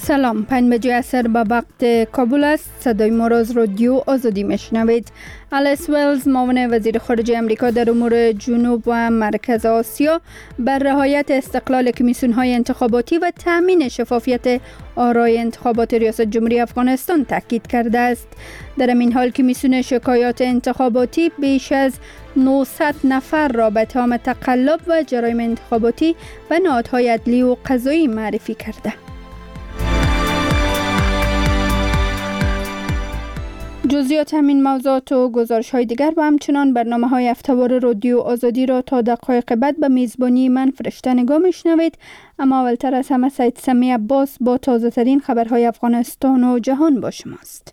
سلام، 5 بجه عصر به وقت کابل است. صدای ما را از رادیو آزادی میشنوید. الیس ولز، معاون وزیر خارجه امریکا در امور جنوب و مرکز آسیا، بر رعایت استقلال کمیسیون‌های انتخاباتی و تأمین شفافیت آرای انتخابات ریاست جمهوری افغانستان تاکید کرده است. در این حال کمیسیون شکایات انتخاباتی بیش از 900 نفر را به اتهام تقلب و جرایم انتخاباتی و نهادهای عدلی و قضایی معرفی کرده. جزئیات همین موضوعات و گزارش‌های دیگر و همچنان برنامه‌های هفته‌وار رادیو آزادی را تا دقایق بعد به میزبانی من فرشته نگاه می‌شنوید. اما اولتر از همه سید سمی عباس با تازه‌ترین خبرهای افغانستان و جهان با شماست.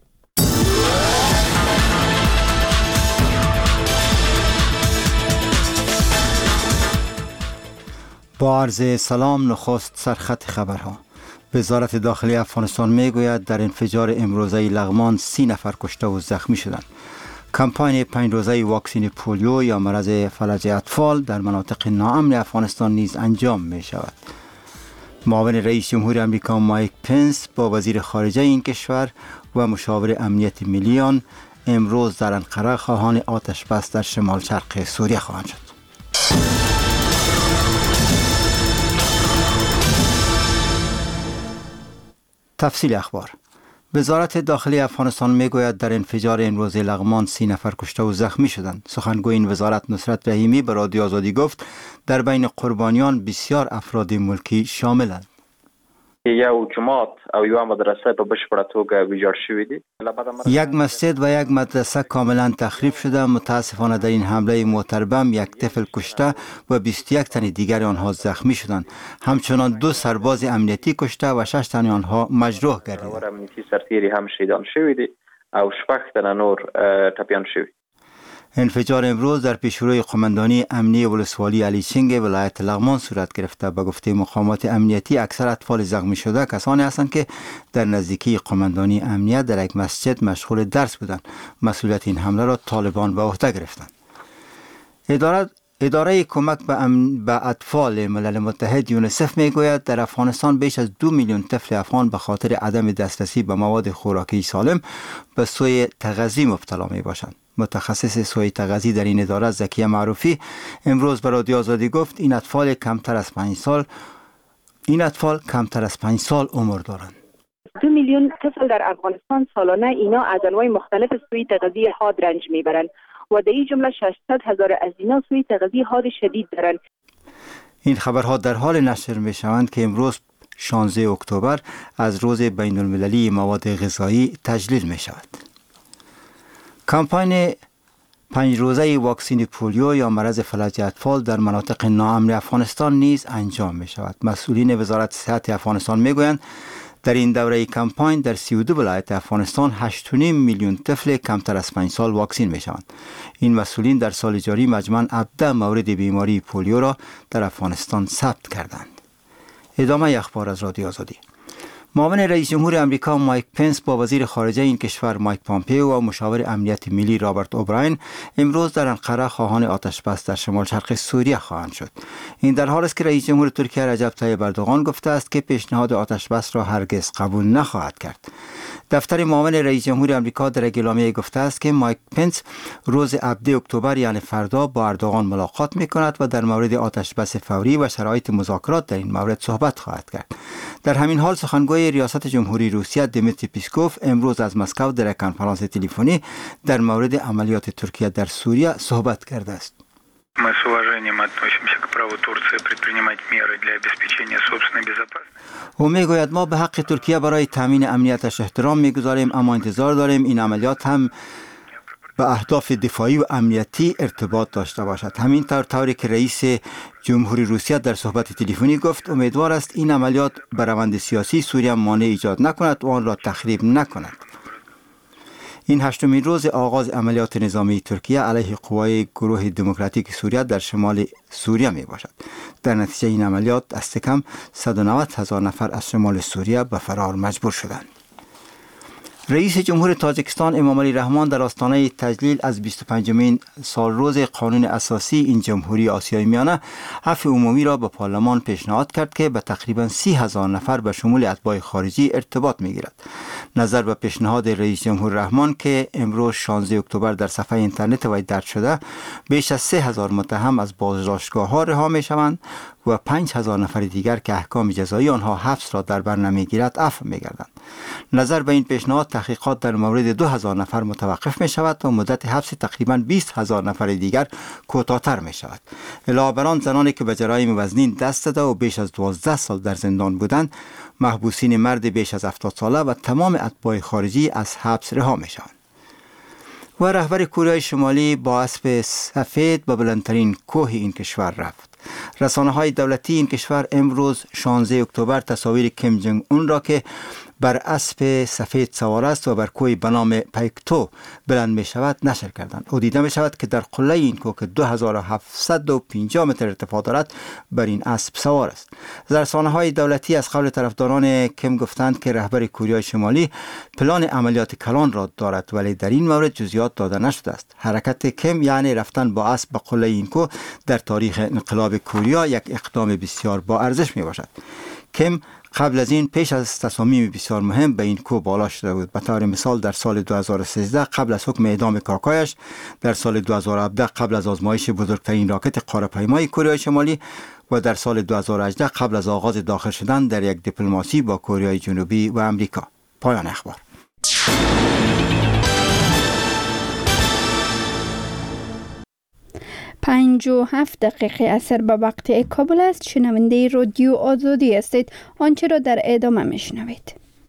با عرض سلام، نخست سرخط خبرها. وزارت داخلی افغانستان میگوید در انفجار امروزه لغمان 30 نفر کشته و زخمی شدند. کمپاین 5 روزه واکسین پولیو یا مرض فلج اطفال در مناطق ناامن افغانستان نیز انجام می شود. معاون رئیس جمهور امریکا مایک پنس با وزیر خارجه این کشور و مشاور امنیت ملی آن امروز در انقره خواهان آتش بس در شمال شرق سوریه خواهند شد. تفصیل اخبار. وزارت داخلی افغانستان میگوید در انفجار امروز لغمان 30 نفر کشته و زخمی شدند. سخنگوی این وزارت نصرت رحیمی به رادیو آزادی گفت در بین قربانیان بسیار افراد ملکی شاملند. یو جماعت او یو مدرسه په بشپړه توګه ویجاړ شوې دي. یک مسجد و یک مدرسه کاملا تخریب شده. متاسفانه در این حمله موتربم یک طفل کشته و 21 تن دیگر آنها زخمی شدند. همچنان 2 سرباز امنیتی کشته و 6 تن آنها مجروح گردیدند. امنیتی سرتیری هم شهیدان شوي دي او 6 تن نور ټپیان شوي. انفجار امروز در پیشروی قماندانی امنی ولسوالی علی چنگ ولایت لغمان صورت گرفته. به گفته مقامات امنیتی اکثر اطفال زخمی شده کسانی هستند که در نزدیکی قماندانی امنیت در یک مسجد مشغول درس بودند. مسئولیت این حمله را طالبان به عهده گرفتند. اداره کمک به اطفال ملل متحد یونیسف میگوید در افغانستان بیش از 2 میلیون طفل افغان به خاطر عدم دسترسی به مواد خوراکی سالم به سوء تغذیه مبتلا می باشند. متخصص سوء تغذیه در این اداره زکیه معروفی امروز به رادیو آزادی گفت این اطفال کمتر از 5 سال عمر دارند. 2 میلیون طفل در افغانستان سالانه اینا از انواع مختلف سوء تغذیه حاد رنج میبرند و در این جمله 600,000 از اینا سوء تغذیه حاد شدید دارند. این خبرها در حال نشر میشوند که امروز 16 اکتبر از روز بین المللی مواد غذایی تجلیل می شود. کمپاین 5 روزه واکسین پولیو یا مرض فلج اطفال در مناطق ناامن افغانستان نیز انجام می شود. مسئولین وزارت صحت افغانستان می گویند در این دوره کمپاین در 32 ولایت افغانستان 8.5 میلیون طفل کمتر از 5 سال واکسین می شوند. این مسئولین در سال جاری مجموعاً 17 مورد بیماری پولیو را در افغانستان ثبت کردند. ادامه اخبار از رادیو آزادی. معاون رئیس جمهور امریکا مایک پنس با وزیر خارجه این کشور مایک پامپئو و مشاور امنیت ملی رابرت اوبراین امروز در انقره خواهان آتش بس در شمال شرق سوریه خواهند شد. این در حالی است که رئیس جمهور ترکیه رجب طیب اردوغان گفته است که پیشنهاد آتش بس را هرگز قبول نخواهد کرد. دفتر معاون رئیس جمهور امریکا در اعلامیه گفته است که مایک پنس روز 17 اکتبر یعنی فردا با اردوغان ملاقات می‌کند و در مورد آتش بس فوری و شرایط مذاکرات در این مورد صحبت خواهد کرد. در همین حال سخنگوی ریاست جمهوری روسیه دیمیتری پیسکوف امروز از مسکو در کنفرانس تلفنی در مورد عملیات ترکیه در سوریه صحبت کرده است. Мы с уважением относимся к праву Турции предпринимать меры для обеспечения собственной безопасности. او میگوید ما به حق ترکیه برای تامین امنیتش احترام میگذاریم، اما انتظار داریم این عملیات هم به اهداف دفاعی و امنیتی ارتباط داشته باشد. همینطور طوری که رئیس جمهوری روسیه در صحبت تلفنی گفت امیدوار است این عملیات به روند سیاسی سوریه مانع ایجاد نکند و آن را تخریب نکند. این 8مین روز آغاز عملیات نظامی ترکیه علیه قوای گروه دموکراتیک سوریه در شمال سوریه می باشد. در نتیجه این عملیات دست کم 190,000 نفر از شمال سوریه به فرار مجبور شدند. رئیس جمهور تاجیکستان امامعلی رحمان در آستانه تجلیل از 25مین سالروز قانون اساسی این جمهوری آسیای میانه عفو عمومی را به پارلمان پیشنهاد کرد که به تقریبا 30,000 نفر به شمول اتباع خارجی ارتباط میگیرد. نظر به پیشنهاد رئیس جمهور رحمان که امروز 16 اکتبر در صفحه اینترنت وی درج شده، بیش از 3,000 متهم از بازداشتگاه ها رها می شوند و 5,000 نفر دیگر که احکام جزایی آنها حبس را در بر نمیگیرد عفو می گردند. نظر به این پیشنهاد تحقیقات در مورد 2,000 نفر متوقف می شود و مدت حبس تقریبا 20,000 نفر دیگر کوتاه‌تر می شود. علاوه بر آن زنانی که به جرایم وزنین دست داده و بیش از 12 سال در زندان بودند، محبوسین مرد بیش از 70 ساله و تمام اتباع خارجی از حبس رها می شوند. و رهبر کره شمالی با اسب سفید به بلندترین کوه این کشور رفت. رسانه‌های دولتی این کشور امروز 16 اکتبر تصاویر کیم جنگ اون را که بر اسب سفید سوار است و بر کوهی به نام پیکتو بلند می شود نشر کردند. او دیده می شود که در قله این کوه که 2750 متر ارتفاع دارد بر این اسب سوار است. رسانه‌های دولتی از قول طرفداران کیم گفتند که رهبر کره شمالی پلان عملیات کلان را دارد، ولی در این مورد جزئیات داده نشده است. حرکت کیم یعنی رفتن با اسب به قله این کوه در تاریخ انقلاب کره یک اقدام بسیار با ارزش می باشد. کیم قبل از این پیش از تصامیم بسیار مهم به این کوه بالا شده بود. به طور مثال در سال 2013 قبل از حکم اعدام کاکایش، در سال 2017 قبل از آزمایش بزرگترین راکت قاره‌پیمای کره شمالی و در سال 2018 قبل از آغاز داخل شدن در یک دیپلماسی با کره جنوبی و امریکا. پایان اخبار. 57 دقیقه اثر به وقت کابل است. شنونده رادیو آزادی هستید. آنچه را در ادامه میشنوید.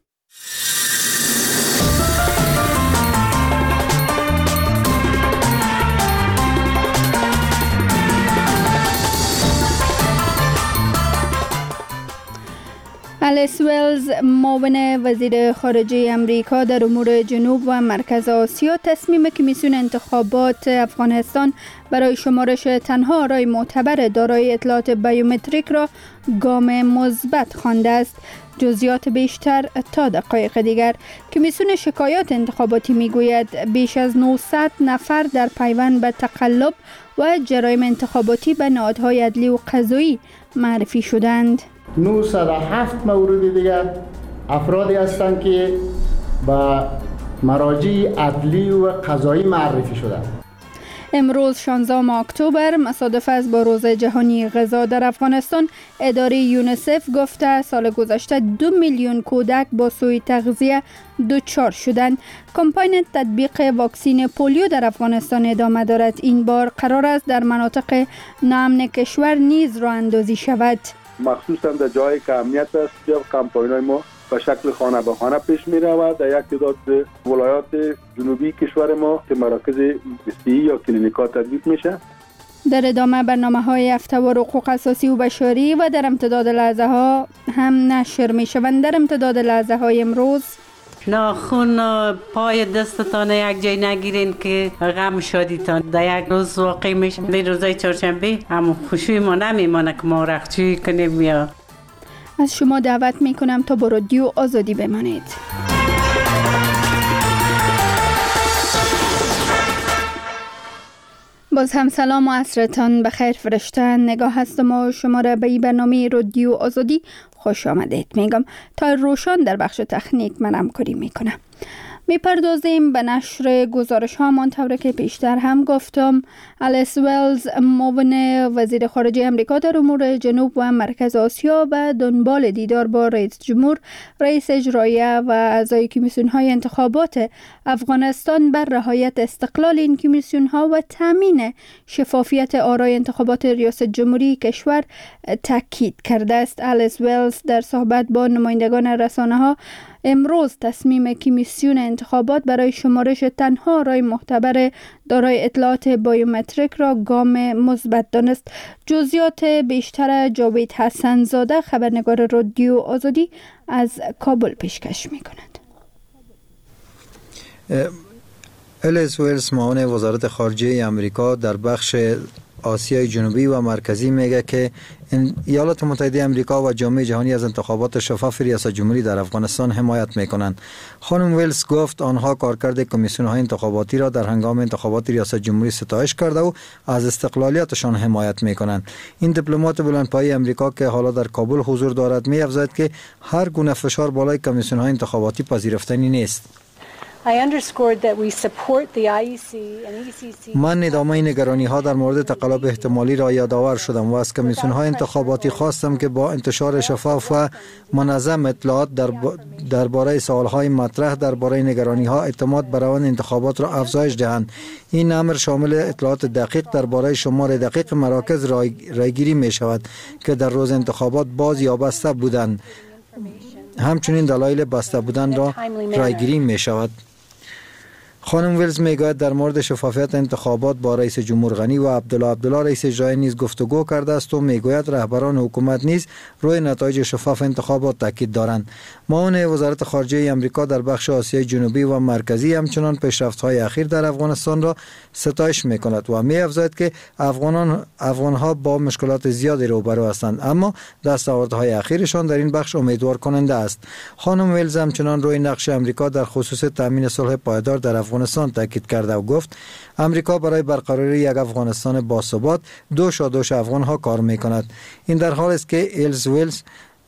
الیس ولز معاون وزیر خارجه امریکا در امور جنوب و مرکز آسیا تصمیم کمیسیون انتخابات افغانستان برای شمارش تنها آرای معتبر دارای اطلاعات بیومتریک را گام مثبت خوانده است. جزئیات بیشتر تا دقایق دیگر. کمیسیون شکایات انتخاباتی میگوید بیش از 900 نفر در پیوند به تقلب و جرایم انتخاباتی به نهادهای عدلی و قضایی معرفی شدند. 907 مورد دیگر افرادی هستند که به مراجع عدلی و قضایی معرفی شدند. امروز 16 اکتبر مصادف است با روز جهانی غذا در افغانستان. اداره یونیسف گفته سال گذشته 2 میلیون کودک با سوء تغذیه دچار شدند. کمپاین تطبیق واکسین پولیو در افغانستان ادامه دارد. این بار قرار است در مناطق ناامن کشور نیز راه اندازی شود. مخصوصا در جایی که امنیت است، کمپاین‌های ما به شکل خانه به خانه پیش می رود. در یک تعداد ولایات جنوبی کشور ما که مراکز صحی یا کلینیک‌ها تطبیق میشه. در ادامه برنامه‌های هفته و حقوق اساسی و بشری و در امتداد لحظه ها هم نشر می شوند. در امتداد لحظه های امروز ناخون پای دستتان یک جای نگیرین که غم شادیتان در یک روز واقع میشه. در روزای چهارشنبه هم خوشی ما نمیمانه که ما رخچوی کنیم. یا از شما دعوت میکنم تا با رادیو آزادی بمانید. باز هم سلام و عصرتان بخیر فرشته. نگاه هستم و شما را به این برنامه رادیو آزادی خوش آمدید میگم. تا روشن در بخش تکنیک من همکاری میکنم. میپردازیم به نشر گزارش ها. منطوره که پیشتر هم گفتم الیس ولز معاون وزیر خارجه امریکا در امور جنوب و مرکز آسیا و دنبال دیدار با رئیس جمهور، رئیس اجراییه و اعضای کمیسیون های انتخابات افغانستان بر رعایت استقلال این کمیسیون ها و تامین شفافیت آرای انتخابات ریاست جمهوری کشور تاکید کرده است. الیس ولز در صحبت با نمایندگان رسانه ها امروز تصمیم کمیسیون انتخابات برای شمارش تنها آرای معتبر دارای اطلاعات بیومتریک را گام مثبت دانست. جزئیات بیشتر جاوید حسن زاده خبرنگار رادیو آزادی از کابل پیشکش می‌کند. الیس ولز معاون وزارت خارجه امریکا در بخش آسیای جنوبی و مرکزی میگه که ایالات متحده آمریکا و جامعه جهانی از انتخابات شفاف ریاست جمهوری در افغانستان حمایت میکنند. خانم ویلز گفت آنها کارکرد کمیسیون‌های انتخاباتی را در هنگام انتخابات ریاست جمهوری ستایش کرده و از استقلالیتشان حمایت میکنند. این دیپلمات بلندپایه آمریکا که حالا در کابل حضور دارد می‌افزاید که هر گونه فشار بالای کمیسیون‌های انتخاباتی پذیرفتنی نیست. من ادامه نگرانی ها در مورد تقلب احتمالی را یادآور شدم و از کمیسیون های انتخاباتی خواستم که با انتشار شفاف و منظم اطلاعات درباره سوال های مطرح درباره نگرانی ها اعتماد بر روند انتخابات را افزایش دهند. این امر شامل اطلاعات دقیق درباره شمار دقیق مراکز رایگیری می شود که در روز انتخابات باز یا بسته بودند. همچنین دلایل بسته بودن را رایگیری می شود. خانم ویلز میگوید در مورد شفافیت انتخابات با رئیس جمهور غنی و عبدالله رئیس اجرایی نیز گفتگو کرده است و میگوید رهبران حکومت نیز روی نتایج شفاف انتخابات تاکید دارند. معاون وزارت خارجه آمریکا در بخش آسیای جنوبی و مرکزی همچنان پیشرفت‌های اخیر در افغانستان را ستایش میکند و می‌افزاید که افغان‌ها با مشکلات زیادی روبرو هستند، اما دستاوردهای اخیرشان در این بخش امیدوار کننده است. خانم ویلز همچنان روی نقش آمریکا در خصوص تامین صلح پایدار در افغانستان تاکید کرده و گفت آمریکا برای برقراری یک افغانستان باثبات دوش افغان‌ها کار می‌کند. این در حالی است که ایلز ویلز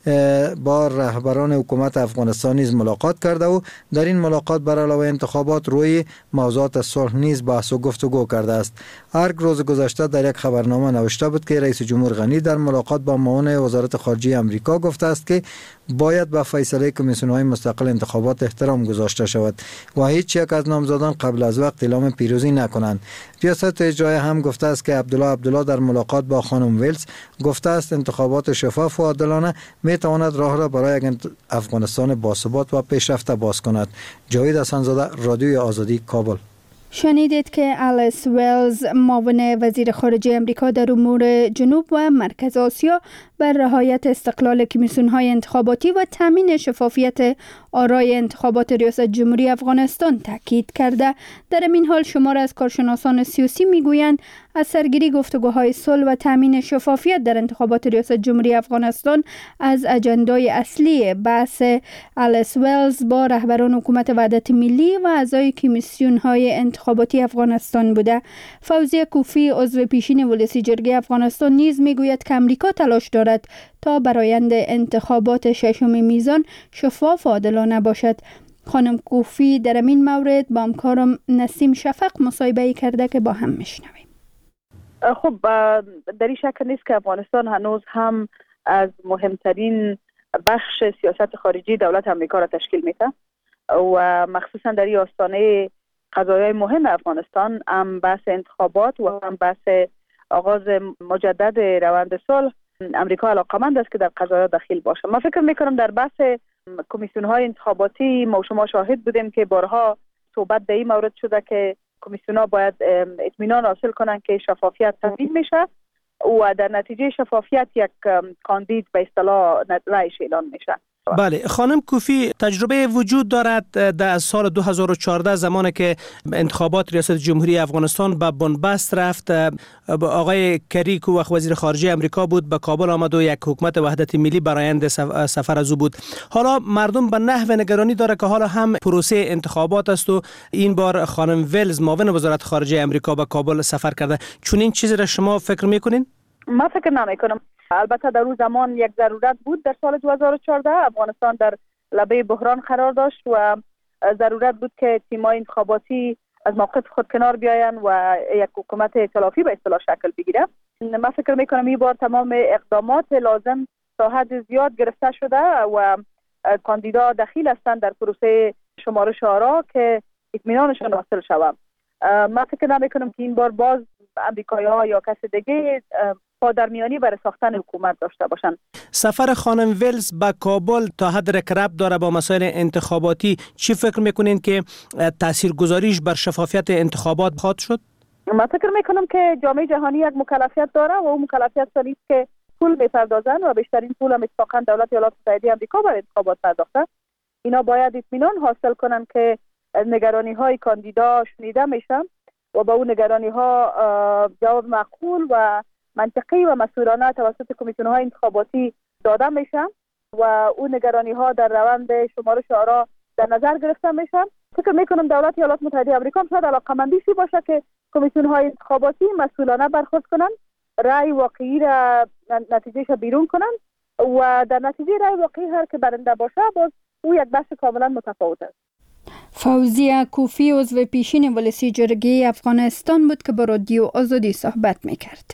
با رهبران حکومت افغانستان نیز ملاقات کرده و در این ملاقات بر علاوه انتخابات روی موضوعات صلح نیز بحث و گفتگو کرده است. ارگ روز گذشته در یک خبرنامه نوشته بود که رئیس جمهور غنی در ملاقات با معاون وزارت خارجه آمریکا گفته است که باید به فیصله کمیسیون‌های مستقل انتخابات احترام گذاشته شود و هیچ یک از نامزدان قبل از وقت اعلام پیروزی نکنند. ریاست اجرایی هم گفته است که عبدالله در ملاقات با خانم ویلز گفته است انتخابات شفاف و عادلانه میتواند راه را برای یک افغانستان باثبات و پیشرفته باز کند. جاوید حسن‌زاده، رادیوی آزادی، کابل. شنیدید که آلیس ویلز معاون وزیر خارجه آمریکا در امور جنوب و مرکز آسیا بر رعایت استقلال کمیسیون‌های انتخاباتی و تامین شفافیت آرای انتخابات ریاست جمهوری افغانستان تاکید کرده. در این حال شمار از کارشناسان سیاسی میگویند از سرگیری گفتگوهای صلح و تامین شفافیت در انتخابات ریاست جمهوری افغانستان از اجندای اصلی بحث آلیس ویلز با رهبران حکومت وحدت ملی و اعضای کمیسیون‌های انتخاباتی افغانستان بوده. فوزیه کوفی عضو پیشین ولسی جرگه افغانستان نیز میگوید که آمریکا تلاش دارد تا برآیند انتخابات ششم میزان شفاف و عادلانه باشد. خانم کوفی در این مورد با همکارم نسیم شفق مصاحبه کرده که با هم میشنویم. خب در این شک نیست که افغانستان هنوز هم از مهمترین بخش سیاست خارجی دولت آمریکا را تشکیل میده و مخصوصا در این آستانه قضایای مهم افغانستان، هم بحث انتخابات و هم بحث آغاز مجدد روند صلح، امریکا علاقمند است که در قضایا دخیل باشه. من فکر میکنم در بحث کمیسیون‌های انتخاباتی ما و شما شاهد بودیم که بارها صحبت در این مورد شده که کمیسیون‌ها باید اطمینان حاصل کنند که شفافیت تامین میشه و در نتیجه شفافیت یک کاندید به اصطلاح رأیش اعلان میشه. بله خانم کوفی، تجربه وجود دارد در سال 2014 زمانی که انتخابات ریاست جمهوری افغانستان به بنبست رفت، آقای کری که وقت وزیر خارجه امریکا بود به کابل آمد و یک حکومت وحدت ملی برآیند سفر از او بود. حالا مردم به نحو نگرانی داره که حالا هم پروسه انتخابات است و این بار خانم ویلز معاون وزارت خارجه امریکا به کابل سفر کرده. چون این چیزی را شما فکر میکنین؟ من فکر نمیکنم. البته در اون زمان یک ضرورت بود. در سال 2014 افغانستان در لبه بحران قرار داشت و ضرورت بود که تیم‌های انتخاباتی از موقف خود کنار بیاین و یک حکومت ائتلافی به اصطلاح شکل بگیره. من فکر میکنم این بار تمام اقدامات لازم تا حد زیاد گرفته شده و کاندیدا دخیل هستند در پروسه شمارش آرا که اطمینانشان حاصل شود. من فکر نمیکنم که این بار باز امریکایی‌ها یا کس دیگه پادرمیانی برای ساختن حکومت داشته باشند. سفر خانم ویلز به کابل تا حد ربط داره با مسائل انتخاباتی. چی فکر میکنین که تاثیرگذاریش بر شفافیت انتخابات خواهد شد؟ من فکر میکنم که جامعه جهانی یک مکلفیت داره و اون مکلفیت سالی است که پول بپردازن و بیشترین پول هم اتفاقا دولت ایالات متحده آمریکا برای انتخابات پرداخته. اینا باید اطمینان حاصل کنن که نگرانی های کاندیدا شنیده میشن و به اون نگرانی ها جواب معقول و منطقی و مسئولانه توسط کمیسیون های انتخاباتی داده میشه و اون نگرانی ها در روند شمارش آرا در نظر گرفته میشن. فکر میکنم دولت ایالات متحده آمریکا شاید علاقه‌مندی باشه که کمیسیون های انتخاباتی مسئولانه برخورد کنن، رأی واقعی را نتیجهش بیرون کنن و در نتیجه رأی واقعی هر که برنده باشه باز او یک بحث کاملا متفاوت است. فوزیه کوفی عضو پیشین ولسی جرگه افغانستان بود که با رادیو آزادی صحبت میکرد.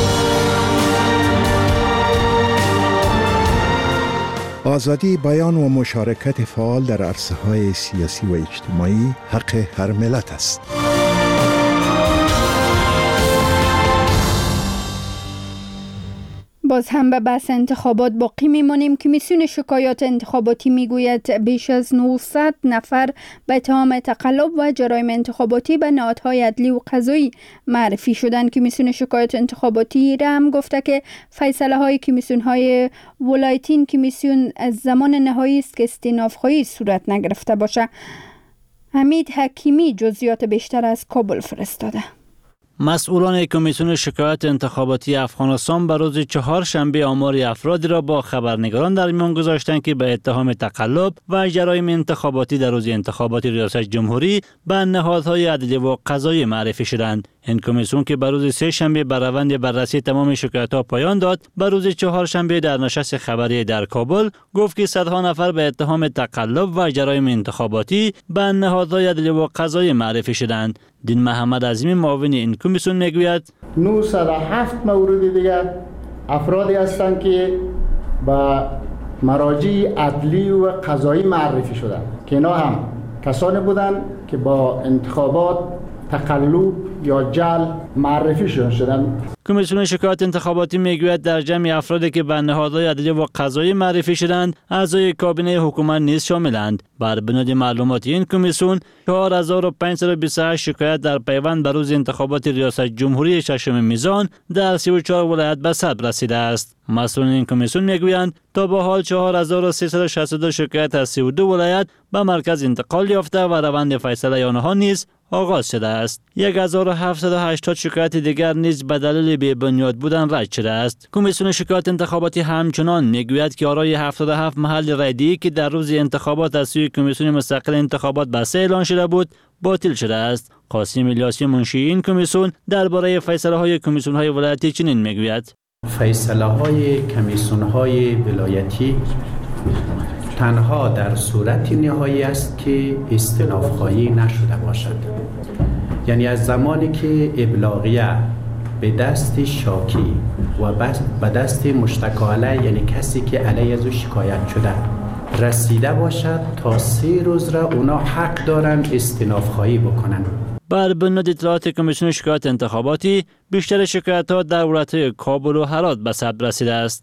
آزادی بیان و مشارکت فعال در عرصه‌های سیاسی و اجتماعی حق هر ملت است. باز هم به بحث انتخابات باقی میمانیم. کمیسیون شکایات انتخاباتی میگوید بیش از 900 نفر به اتهام تقلب و جرایم انتخاباتی به نهادهای عدلی و قضایی معرفی شدند. کمیسیون شکایات انتخاباتی را هم گفته که فیصله های کمیسیون های ولایتین کمیسیون از زمان نهایی است که استئناف‌خواهی صورت نگرفته باشه. حمید حکیمی جزئیات بیشتر از کابل فرستاده. مسئولان کمیسیون شکایات انتخاباتی افغانستان به روز چهارشنبه آمار افرادی را با خبرنگاران در میان گذاشتند که به اتهام تقلب و جرایم انتخاباتی در روز انتخابات ریاست جمهوری به نهادهای عدلی و قضایی معرفی شدند. این کمیسیون که به روز سه‌شنبه بر روند بررسی تمام شکایت‌ها پایان داد، به روز چهارشنبه در نشست خبری در کابل گفت که صدها نفر به اتهام تقلب و جرایم انتخاباتی به نهادهای عدلی و قضایی معرفی شدند. دین محمد عظیمی معاون این کمیسیون میگوید 907 مورد دیگر افرادی هستند که به مراجع عدلی و قضایی معرفی شدند که اینا هم کسانی بودند که با انتخابات تقلب یا جعل معرفی شدند. کمیسیون شکایات انتخاباتی میگوید در جمع افرادی که به نهادهای عدلی و قضایی معرفی شدند اعضای کابینه حکومت نیز شاملند. بر بنیاد معلومات این کمیسیون 4528 شکایت در پیوند به روز انتخابات ریاست جمهوری 6 میزان در 34 ولایت به ثبت رسیده است. مسئولان این کمیسیون میگویند تا به حال 4362 شکایت از 32 ولایت به مرکز انتقال یافته و روند فیصله آنها نیز آغاز شده است. 1780 شکایت دیگر نیز به دلیل بی بنیاد بودن رد شده است. کمیسیون شکایات انتخاباتی همچنان میگوید که آرای 77 محل رایده‌ای که در روز انتخابات از سوی کمیسیون مستقل انتخابات بسته اعلان شده بود باطل شده است. قاسم الیاسی منشی این کمیسیون درباره فیصله‌های کمیسیون‌های ولایتی چنین میگوید: فیصله‌های کمیسیون‌های ولایتی تنها در صورت نهایی است که استئناف‌خواهی نشده باشد. یعنی از زمانی که ابلاغیه به دست شاکی و به دست مشتکا علیه، یعنی کسی که علیه از او شکایت شده رسیده باشد، تا 3 روز را اونا حق دارن استئناف‌خواهی بکنن. بر بنیاد اطلاعات کمیسیون شکایات انتخاباتی بیشتر شکایت‌ها در ولایت‌های کابل و هرات به ثبت رسیده است.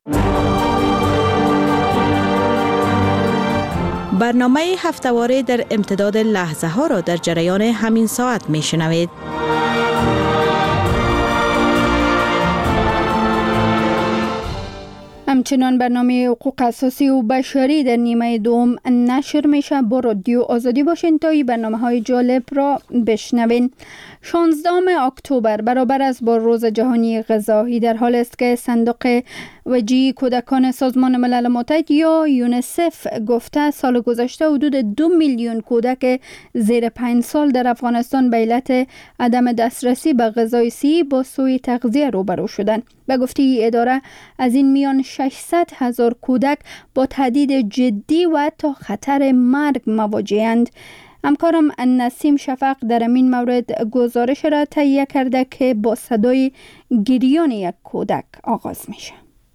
برنامه هفته‌واره در امتداد لحظه ها را در جریان همین ساعت می شنوید. همچنان برنامه حقوق اساسی و بشری در نیمه دوم نشر میشه. با رادیو آزادی باشین تا این برنامه‌های جالب را بشنوین. 16 اکتبر برابر است با روز جهانی غذایی، در حال است که صندوق وجهی کودکان سازمان ملل متحد یا یونیسف گفته سال گذشته حدود 2 میلیون کودک زیر 5 سال در افغانستان به علت عدم دسترسی به غذای صحی با سوء تغذیه روبرو شدند. به گفته اداره از این میان 600,000 کودک با تهدید جدی و تا خطر مرگ مواجه‌اند. همکارم نسیم شفق در این مورد گزارش را تهیه کرده که با صدای گریان یک کودک آغاز میشه.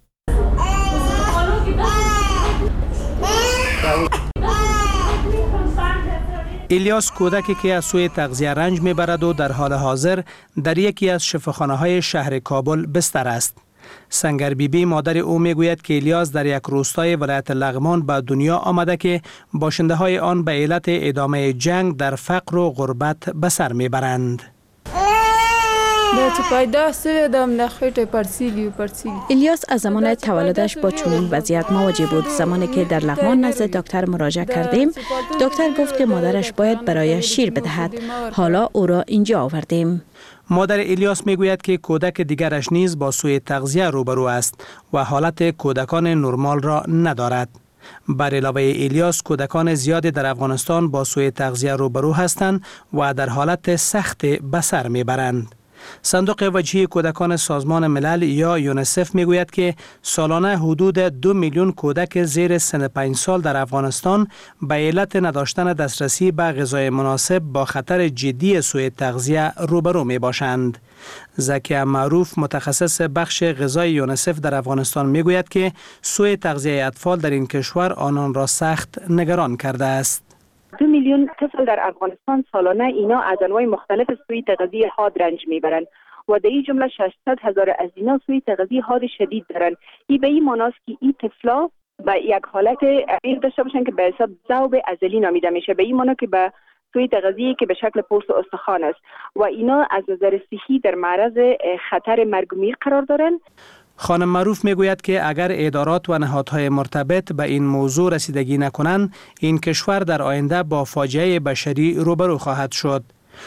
الیاس کودکی که از سوء تغذیه رنج میبرد و در حال حاضر در یکی از شفاخانه‌های شهر کابل بستر است. سنگر بیبی مادر او میگوید که الیاس در یک روستای ولایت لغمان به دنیا آمده که باشنده های آن به علت ادامه جنگ در فقر و غربت به سر میبرند. الیاس از زمان تولدش با چنین وضعیت مواجه بود. زمانی که در لغمان نزد دکتر مراجعه کردیم، دکتر گفت که مادرش باید برایش شیر بدهد. حالا او را اینجا آوردیم. مادر الیاس میگوید که کودک دیگرش نیز با سوء تغذیه روبرو است و حالت کودکان نرمال را ندارد. بر علاوه الیاس، کودکان زیادی در افغانستان با سوء تغذیه روبرو هستند و در حالت سخت به سر میبرند. صندوق وجهی کودکان سازمان ملل یا یونیسف میگوید که سالانه حدود 2 میلیون کودک زیر سن 5 سال در افغانستان به علت نداشتن دسترسی به غذای مناسب با خطر جدی سوء تغذیه روبرو می باشند. زکیه معروف، متخصص بخش غذای یونیسف در افغانستان میگوید که سوء تغذیه اطفال در این کشور آنان را سخت نگران کرده است. 2 میلیون طفل در افغانستان سالانه اینا از انواع مختلف سوء تغذیه حاد رنج میبرند و در این جمله 600,000 از اینا سوء تغذیه حاد شدید دارند. این به این معناست که این طفلا به یک حالت عمیق داشته باشند که به حساب ذوب ازلی نامیده میشه. به این معنی که به سوء تغذیه که به شکل پوست و استخوان است و اینا از نظر صحی در معرض خطر مرگ و میر قرار دارند. خانم معروف میگوید که اگر ادارات و نهادهای مرتبط به این موضوع رسیدگی نکنند، این کشور در آینده با فاجعه بشری روبرو خواهد شد.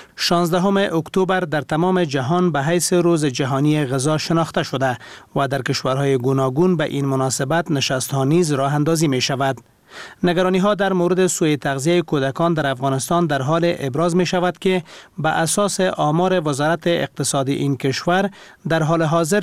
16 اکتبر در تمام جهان به حیث روز جهانی غذا شناخته شده و در کشورهای گوناگون به این مناسبت نشست‌ها نیز راه اندازی می شود. نگرانی ها در مورد سوء تغذیه کودکان در افغانستان در حال ابراز می شود که به اساس آمار وزارت اقتصاد این کشور در حال حاضر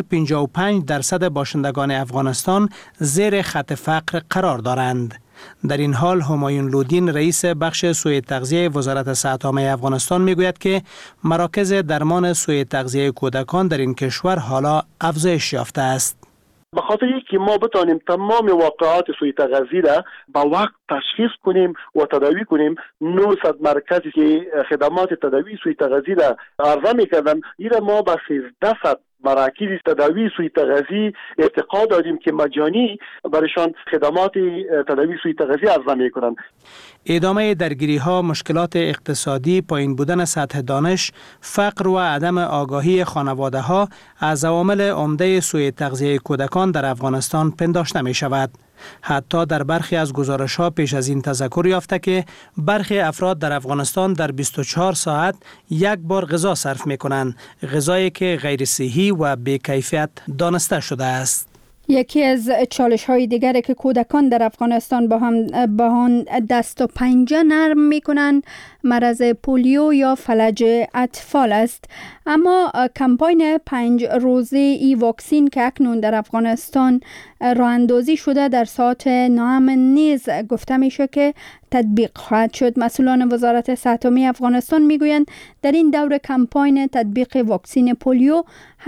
55% باشندگان افغانستان زیر خط فقر قرار دارند. در این حال همایون لودین، رئیس بخش سوء تغذیه وزارت صحت عامه افغانستان میگوید که مراکز درمان سوء تغذیه کودکان در این کشور حالا افزایش یافته است. به خاطر اینکه ما بتانیم تمام واقعات سوء تغذیه را با وقت تشخیص کنیم و تداوی کنیم، 900 مرکزی که خدمات تداوی سوء تغذیه را عرضه میکردن، این را ما به 1300 مراکز تداوی سوء تغذیه ارتقا دادیم که مجانی برشان خدمات تداوی سوء تغذیه عرضه میکنند. ادامه درگیری ها، مشکلات اقتصادی، پایین بودن سطح دانش، فقر و عدم آگاهی خانواده ها از عوامل عمده سوء تغذیه کودکان در افغانستان پنداشته می شود. حتی در برخی از گزارش ها پیش از این تذکر یافته که برخی افراد در افغانستان در 24 ساعت یک بار غذا صرف می کنند، غذایی که غیر صحی و بی‌کیفیت دانسته شده است. یکی از چالش های دیگر که کودکان در افغانستان با هم دست و پنجه نرم می کنند مرض پولیو یا فلج اطفال است. اما کمپاین 5 روزه ای واکسین که اکنون در افغانستان راه اندازی شده در ساعت ناامن نیز گفته میشه که تطبیق خواهد شد. مسئولان وزارت صحت عامه افغانستان میگویند در این دور کمپاین تطبیق واکسین پولیو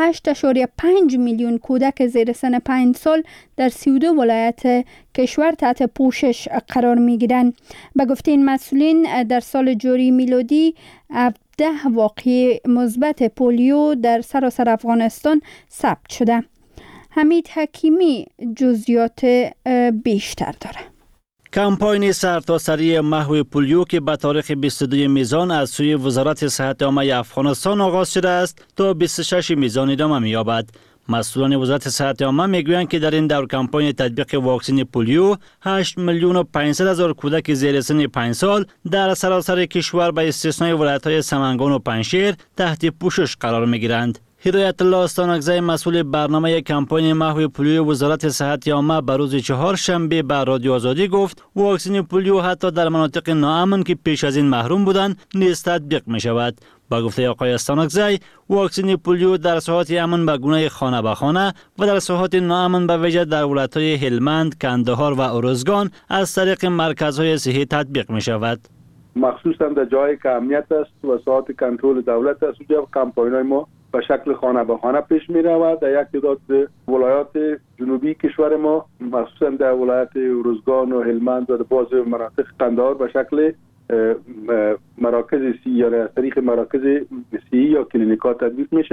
8.5 میلیون کودک زیر سن 5 سال در 32 ولایت کشور تحت پوشش قرار میگیرند. به گفته این مسئولین در سال جاری میلادی 10 واقعه مثبت پولیو در سراسر افغانستان ثبت شده. حمید حکیمی جزئیات بیشتر داره. کمپاین سرتاسری محو پولیو که به تاریخ 22 میزان از سوی وزارت صحت عامه افغانستان آغاز شده است تا 26 میزان ادامه می‌یابد. مسئولان وزارت صحت عامه میگویند که در این دور کمپاین تطبیق واکسن پولیو 8,500,000 کودک زیر سن 5 سال در سراسر کشور به استثنای ولایت‌های سمنگان و پنجشیر تحت پوشش قرار می‌گیرند. هدایت الله استانکزی، مسئول برنامه کمپاین محو پولیو وزارت صحت عامه به روز چهارشنبه به رادیو آزادی گفت واکسن پولیو حتی در مناطق ناامن که پیش از این محروم بودند نیز تطبیق می شود. با گفته آقای استانکزی، واکسن پولیو در ساحات امن به گونه خانه به خانه و در ساحات ناامن به ویژه در ولایت‌های هلمند، کندهار و ارزگان از طریق مرکزهای صحی تطبیق می شود. مخصوصا در جایی که امنیت است و ساحات کنترل دولت است، اونجا کمپاین‌های ما به شکل خانه به خانه پیش می رود. در یک تعداد ولایات جنوبی کشور ما، مخصوصا در ولایت ارزگان و هلمند و بعض مناطق کندهار به شکل مراکز سی یا از طریق مراکز سی یا کلینیک‌ها تطبیق میشه.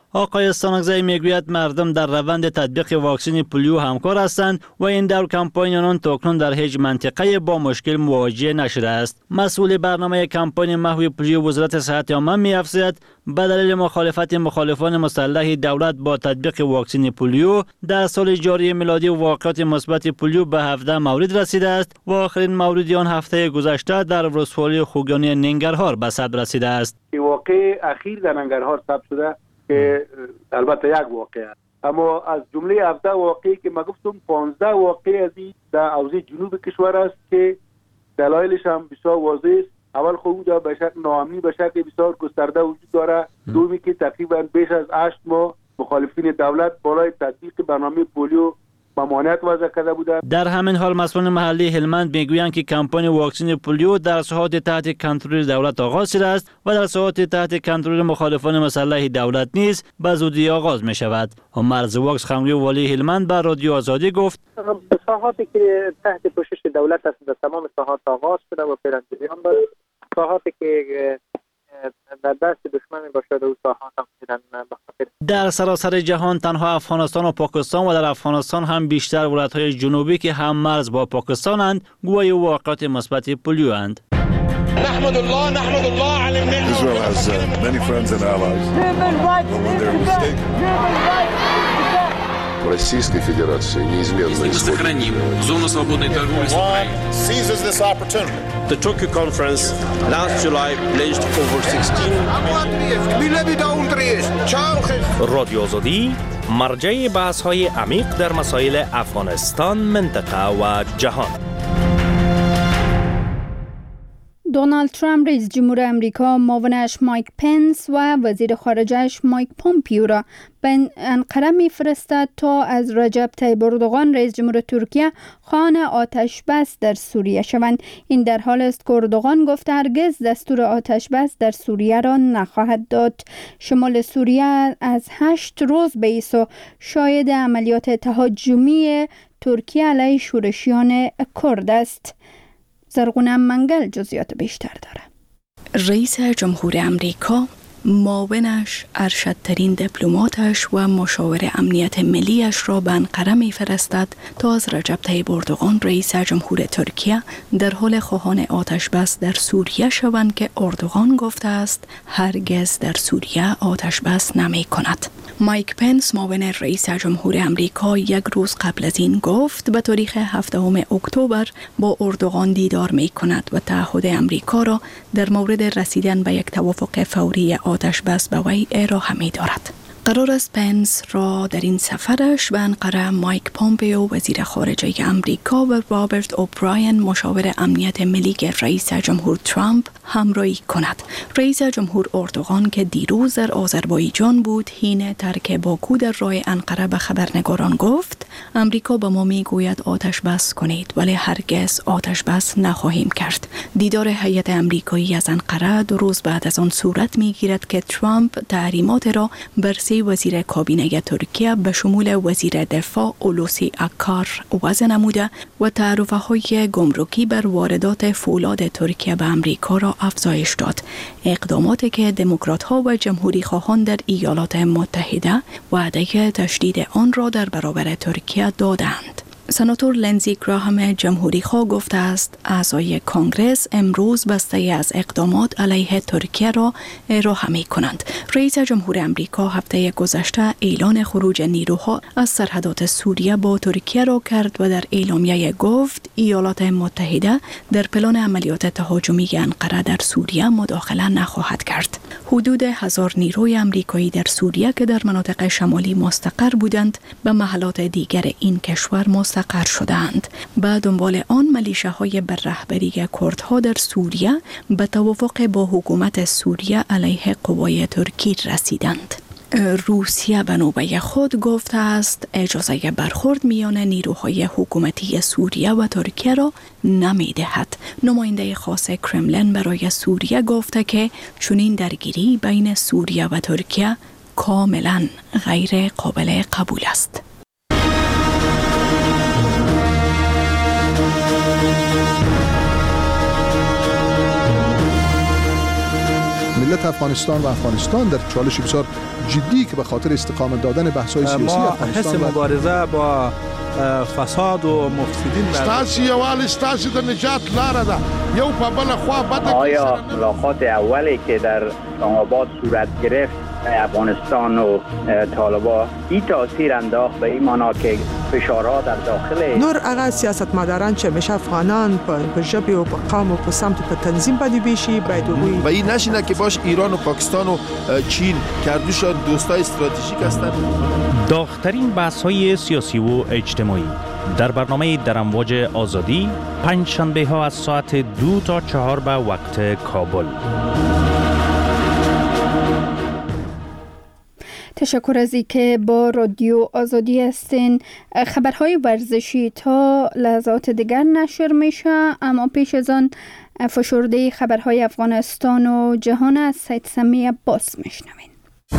آقای استانکزی میگوید مردم در روند تطبیق واکسن پولیو همکار هستند و این دور کمپاین آنان تاکنون در هیچ منطقه با مشکل مواجه نشده است. مسئول برنامه کمپاین محو پولیو وزارت صحت عامه می‌افزاید به دلیل مخالفت مخالفان مسلح دولت با تطبیق واکسن پولیو در سال جاری میلادی واقعات مثبت پولیو به 17 مورد رسیده است و آخرین مورد آن هفته گذشته در ولسوالی خوگانی ننگرهار به ثبت رسیده است. واقع اخیر در ننگرهار ثبت شده که البته یک واقعه است، اما از جمله 17 واقعی که ما گفتم 15 واقعه از این در حوزه جنوب کشور است که دلایلش هم بسیار واضح است. اول خود به شکل ناامنی به شکل بسیار گسترده وجود داره. دومی که تقریبا بیش از 8 ماه مخالفین دولت بالای تطبیق برنامه پولیو ممانعت وضع کرده بودند. در همین حال مسئولان محلی هلمند میگویند که کمپاین واکسن پولیو در ساحات تحت کنترل دولت آغاز شده است و در ساحات تحت کنترل مخالفان مسلح دولت نیز به زودی آغاز می شود. عمر زواکس خمری والی هلمند به رادیو آزادی گفت ساحاتی که تحت پوشش دولت است در تمام ساحات آغاز شده و فعلا جریان دارد. ساحاتی که در دست دشمن باشه و ساحات هم در سراسر جهان تنها افغانستان و پاکستان و در افغانستان هم بیشتر ولایت‌های جنوبی که هم مرز با پاکستانند گواه واقعات مثبت پولیو اند. نحمد الله على النعمة. Israel has many friends and allies. Российской Федерации неизменно сохраним зону свободной торговли с Украиной. Seizes this opportunity. The Tokyo conference last July pledged over 16 رادیو آزادی مرجع بحث‌های عمیق در مسائل افغانستان، منطقه و جهان. دونالد ترامپ رئیس جمهور امریکا، معاونش مایک پنس و وزیر خارجه‌اش مایک پومپیو را به انقره می‌فرستد تا از رجب طیب اردوغان رئیس جمهور ترکیه خواهان آتش بس در سوریه شوند. این در حال است که اردوغان گفت هرگز دستور آتش بس در سوریه را نخواهد داد. شمال سوریه از 8 روز به ایسو شاهد عملیات تهاجمی ترکیه علیه شورشیان کرد است. زرغونه منگل جزئیات بیشتر داره. رئیس جمهور امریکا، معاونش، ارشدترین دیپلماتش و مشاور امنیت ملیش را به انقره می‌فرستد تا از رجب طیب اردوغان رئیس جمهور ترکیه در حال خواهان آتش بس در سوریه شوند که اردوغان گفته است هرگز در سوریه آتش بس نمی‌کند. مایک پنس، معاون رئیس جمهور امریکا، یک روز قبل از این گفت به تاریخ 7 اکتبر با اردوغان دیدار می‌کند و تعهد امریکا را در مورد رسیدن به یک توافق فوری آتش بس به وی ارائه می‌دارد. قرار است پنس را در این سفرش به انقره مایک پومپیو وزیر خارجه امریکا و رابرت اوبراین مشاور امنیت ملی رئیس جمهور ترامپ همراهی کند. رئیس جمهور اردوغان که دیروز در آذربایجان بود حین ترک باکو در راه انقره به خبرنگاران گفت امریکا به ما میگوید آتش بس کنید ولی هرگز آتش بس نخواهیم کرد. دیدار هیئت امریکایی از انقره 2 روز بعد از آن صورت میگیرد که ترامپ تحریمات را بر 3 وزیر کابینه ترکیه به شمول وزیر دفاع هولوسی اکار وضع نموده و تعرفه‌های گمرکی بر واردات فولاد ترکیه به امریکا را افزایش داد. اقداماتی که دموکرات‌ها و جمهوری خواهان در ایالات متحده وعده تشدید آن را در برابر ترکیه دادند. سناتور لنزی گراهام جمهوری خواه گفته است اعضای کانگرس امروز بسته از اقدامات علیه ترکیه را ارائه می کنند. رئیس جمهور امریکا هفته گذشته اعلان خروج نیروها از سرحدات سوریه با ترکیه را کرد و در اعلامیه گفت ایالات متحده در پلان عملیات تهاجمی انقره در سوریه مداخله نخواهد کرد. حدود 1000 نیروی امریکایی در سوریه که در مناطق شمالی مستقر بودند به محلات دیگر این کشور مستقر شدند. به دنبال آن ملیشه‌های بر رهبری کردها در سوریه به توافق با حکومت سوریه علیه قوای ترکی رسیدند. روسیه به نوبه خود گفته است اجازه برخورد میان نیروهای حکومتی سوریه و ترکیه را نمی‌دهد. نماینده خاص کرملین برای سوریه گفته که چنین درگیری بین سوریه و ترکیه کاملا غیر قابل قبول است. ملت افغانستان و افغانستان در چالش بسیار جدی که به خاطر استقامت دادن بحث‌های سیاسی افغانستان حس مبارزه با فساد و مفسدین ستاسي یوال ستاسي د نجات لاره ده یو په بل خوا بده. آیا ملاقات اولی که در اسلام آباد صورت گرفت افغانستان و طالبان این تاثیر انداخت به این معنا که فشارها در داخل نور هغه سیاستمداران چې همیشه افغانان په ژبه او په قوم او په سمت په تنظیم باندې بیشي باید وي و این نشینه که باش ایران و پاکستان و چین کردوشان دوستای استراتژیک هستند. داغ‌ترین بحث‌های سیاسی و اجتماعی در برنامه در امواج آزادی پنج شنبه ها از ساعت 2 تا 4 به وقت کابل. تشکر از اینکه با رادیو آزادی هستین. خبرهای ورزشی تا لحظات دیگر نشر میشه، اما پیش از آن فشرده خبرهای افغانستان و جهان از سید سمی عباس میشنوین.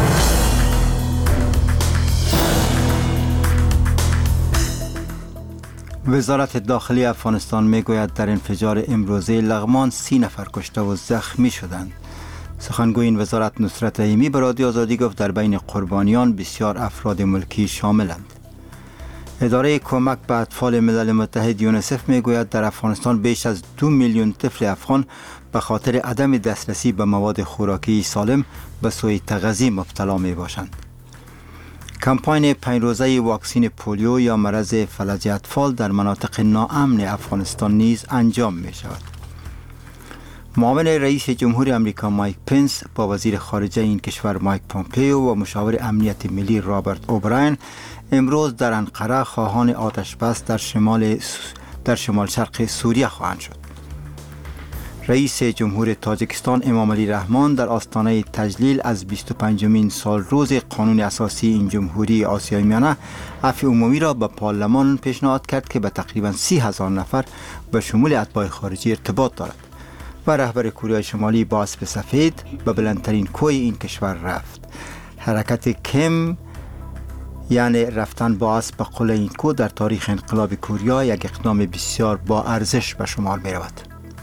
وزارت داخلی افغانستان میگوید در انفجار امروزه لغمان 30 نفر کشته و زخمی شدند. سخنگوی این وزارت نصرت رحیمی به رادیو آزادی گفت در بین قربانیان بسیار افراد ملکی شاملند. اداره کمک به اطفال ملل متحد یونیسف میگوید در افغانستان بیش از 2 میلیون طفل افغان به خاطر عدم دسترسی به مواد خوراکی سالم به سوء تغذیه مبتلا می باشند. کمپاین 5 روزه واکسین پولیو یا مرض فلج اطفال در مناطق ناامن افغانستان نیز انجام می شود. معاون رئیس جمهور آمریکا مایک پنس با وزیر خارجه این کشور مایک پومپیو و مشاور امنیت ملی رابرت اوبراین امروز در انقره خواهان آتش بس در شمال شرق سوریه خواهند شد. رئیس جمهور تاجیکستان امام علی رحمان در آستانه تجلیل از 25مین سال روز قانون اساسی این جمهوری آسیای میانه عفو عمومی را به پارلمان پیشنهاد کرد که به تقریبا 30,000 نفر به شمول اتباع خارجی ارتباط دارد و رهبر کره شمالی با اسب سفید به بلندترین کوه این کشور رفت. حرکت کم یعنی رفتن با اسب به قله این کوه در تاریخ انقلاب کره یک اقدام بسیار با ارزش به شمار می رود.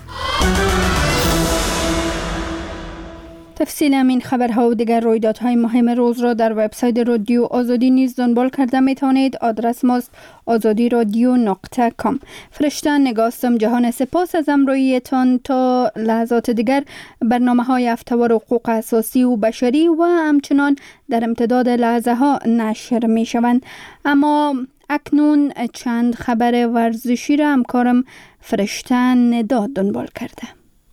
تفصیل همین خبرها و دیگر رویدادهای مهم روز را در وبسایت رادیو آزادی نیز دنبال کرده می توانید. آدرس ماست azadiradyo.com. فرشته نگاستم جهان، سپاس از همراهیتان. تا لحظات دیگر برنامه‌های هفته‌وار حقوق اساسی و بشری و همچنان در امتداد لحظه ها نشر می شوند. اما اکنون چند خبر ورزشی را همکارم فرشته ندا دنبال کرده.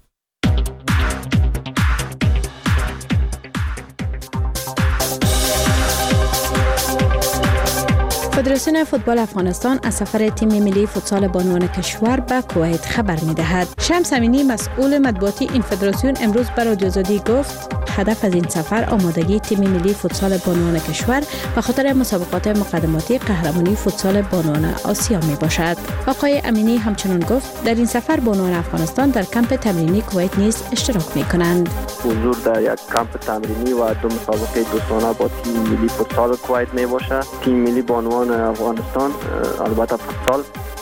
فدراسیون فوتبال افغانستان از سفر تیم ملی فوتسال بانوان کشور به کویت خبر می‌دهد. شمس امینی مسئول مطبوعاتی این فدراسیون امروز به رادیو آزادی گفت هدف از این سفر آمادگی تیم ملی فوتسال بانوان کشور به خاطر مسابقات مقدماتی قهرمانی فوتسال بانوان آسیا میباشد. آقای امینی همچنین گفت در این سفر بانوان افغانستان در کمپ تمرینی کویت نیز اشتراک می‌کنند. حضور در یک کمپ تمرینی و دو مسابقه دوستانه با تیم ملی فوتسال کویت میباشد. تیم ملی بانوان افغانستان البته فوتسال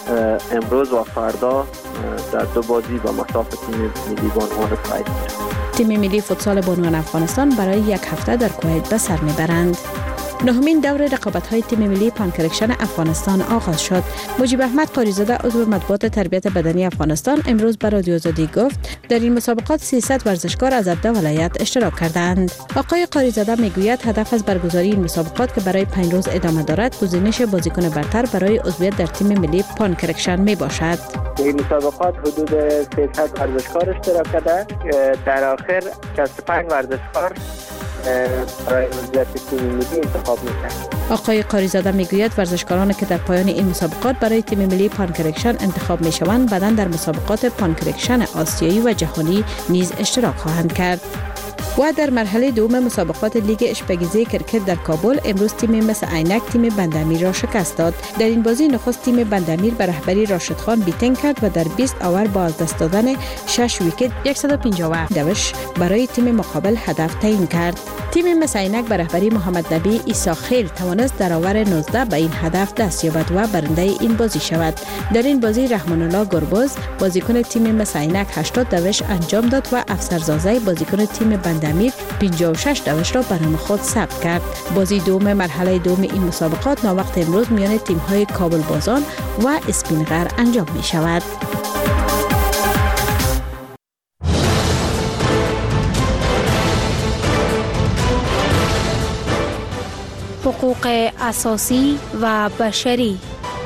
امروز و فردا در دو بازی و مساف تیم ملی بانوان کویت. تیم ملی فوتسال بانوان افغانستان برای یک هفته در کویت به سر میبرند. نهمین دور رقابت‌های تیم ملی پانکرکشن افغانستان آغاز شد. مجیب احمد قاریزاده عضو مطبوعات تربیت بدنی افغانستان امروز به رادیو آزادی گفت در این مسابقات 300 ورزشکار از 17 ولایت اشتراک کردند. آقای قاریزاده میگوید هدف از برگزاری این مسابقات که برای 5 روز ادامه دارد گزینش بازیکن برتر برای عضویت در تیم ملی پانکرکشن میباشد. این مسابقات حدود 300 ورزشکار اشتراک کردند. در آخر 65 ورزشکار برای عضویت تیم ملی انتخاب می‌شوند. آقای قاریزاده میگوید ورزشکارانی که در پایان این مسابقات برای تیم ملی پانکرکشن انتخاب میشوند بعداً در مسابقات پانکرکشن آسیایی و جهانی نیز اشتراک خواهند کرد. و در مرحله دوم مسابقات لیگ اشپگیزی کرکت در کابل امروز تیم مس عینک تیم بندامیر را شکست داد. در این بازی نخست تیم بندامیر به رهبری راشد خان بیتنگ کرد و در 20 اوور با از دست دادن 6 ویکت 157 دوش برای تیم مقابل هدف تعیین کرد. تیم مس عینک به رهبری محمد نبی عیسی خیل توانست در اوور 19 به این هدف دست یابد و برنده این بازی شود. در این بازی رحمان الله گربز بازیکن تیم مس عینک 80 دوش انجام داد و افسرزاده بازیکن تیم بندامیر 56 دوش را به نام خود ثبت کرد. بازی دوم مرحله دوم این مسابقات ناوقت امروز میان تیم‌های کابل بازان و اسپینغر انجام می شود. حقوق اساسی و بشری.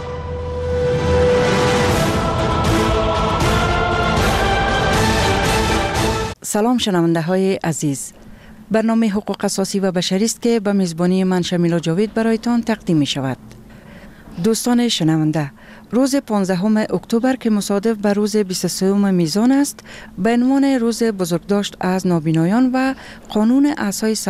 سلام شنونده های عزیز. برنامه حقوق اساسی و بشری است که به میزبانی من شمیلا جاوید برایتان تقدیم می شود. دوستان شنونده، روز 15 اکتبر که مصادف به روز 23 میزان است، به عنوان روز بزرگداشت از نابینایان و قانون اساسی